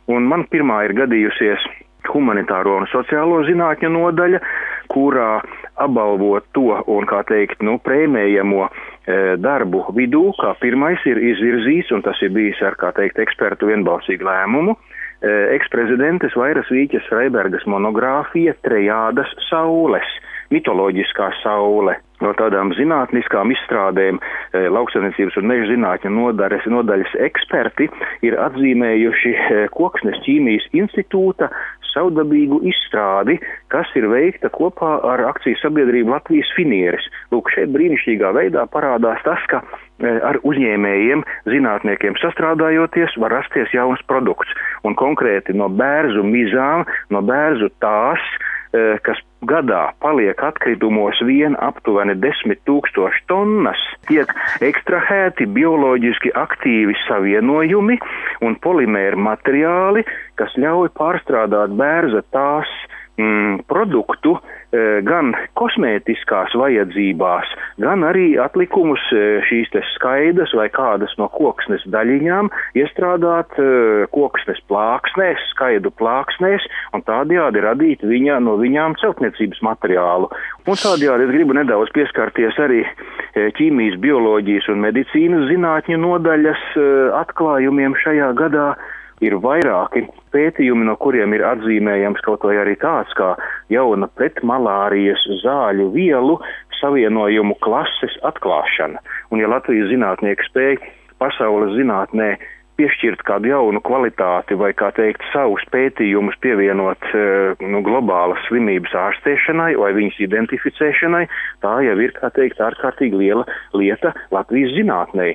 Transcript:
Un man pirmā ir gadījusies humanitāro un sociālo zinātņu nodaļa, kurā apbalvot to un, kā teikt, prēmējamo darbu vidū, kā pirmais ir izvirzīts, un tas ir bijis ar, kā teikt, ekspertu vienbalsīgu lēmumu, eksprezidentes Vairas Vīķes Freibergas monogrāfija Trejādas saules, mitoloģiskā saule. No tādām zinātniskām izstrādēm lauksaimniecības un meža zinātņu nodaļas eksperti ir atzīmējuši Koksnes ķīmijas institūta savdabīgu izstrādi, kas ir veikta kopā ar akciju sabiedrību Latvijas finieris. Lūk, šeit brīnišķīgā veidā parādās tas, ka ar uzņēmējiem, zinātniekiem sastrādājoties, var rasties jauns produkts. Un konkrēti no bērzu mizām, no bērzu tās, kas gadā paliek atkritumos vien aptuveni 10 000 tonnas, tiek ekstrahēti bioloģiski aktīvi savienojumi un polimēra materiāli, kas ļauj pārstrādāt bērza tās produktu gan kosmētiskās vajadzībās, gan arī atlikumus šīs te skaidas vai kādas no koksnes daļiņām iestrādāt koksnes plāksnēs, skaidu plāksnēs un tādējādi radīt no viņām celtniecības materiālu. Un tādējādi es gribu nedaudz pieskarties arī ķīmijas, bioloģijas un medicīnas zinātņu nodaļas atklājumiem šajā gadā. Ir vairāki pētījumi, no kuriem ir atzīmējams kaut vai arī tāds kā jauna pretmalārijas zāļu vielu savienojumu klases atklāšana. Un ja Latvijas zinātnieki spēj pasaules zinātnē piešķirt kādu jaunu kvalitāti vai, kā teikt, savus pētījumus pievienot globālas slimības ārstēšanai vai viņas identificēšanai, tā jau ir, kā teikt, ārkārtīgi liela lieta Latvijas zinātnē.